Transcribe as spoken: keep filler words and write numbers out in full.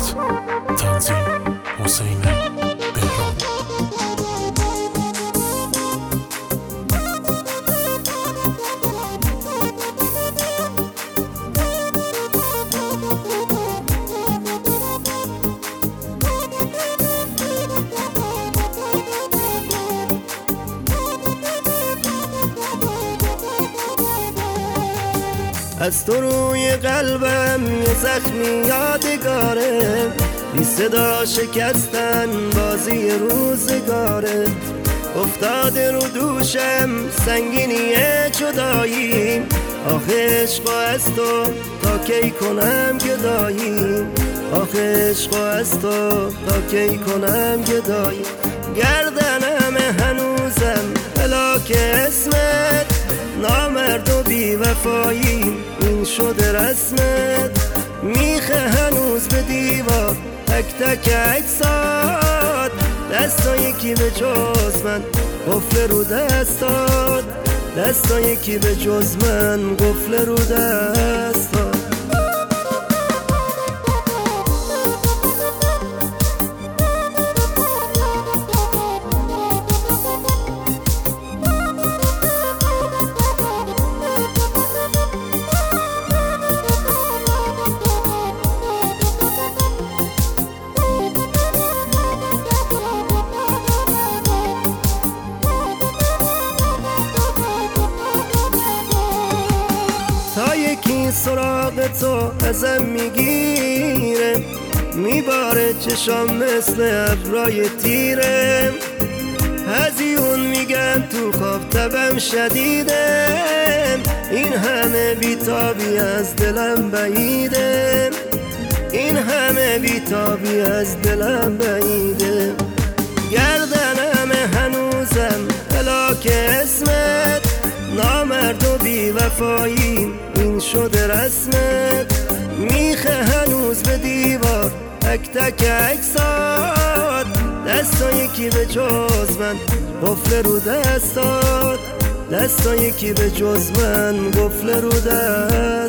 هدایت تنظیم حسین بهرام. از تو روی قلبم یه زخمی یادگاره، بی صدا شکستن بازی روزگاره. افتاده رو دوشم سنگینی جدایی، آخه عشق از تو تا کی کنم گدایی، آخه عشق از تو تا کی کنم گدایی. گردنم هنوزم هلاک اسمت، نامرد و بی وفایی این شده رسمت. میخه هنوز به دیوار تک تک اجساد، دستا یکی به جز من قفل رو دستاد، دستا یکی به جز من قفل رو دستاد. تا یکی سراغ تو ازم میگیره، میباره چشام مثل ابرای تیره. هزیون میگن تو خواب تبم شدیده، این همه بیتابی از دلم بعیده، این همه بیتابی از دلم بعیده. گردنم هنوزم هلاک اسمت، نامرد و بی وفایی این شده رسمت. میخه هنوز به دیوار تک تک اجساد، دستا یکی به جز من قفل رو دستاد، دستا یکی به جز من قفل رو دستاد.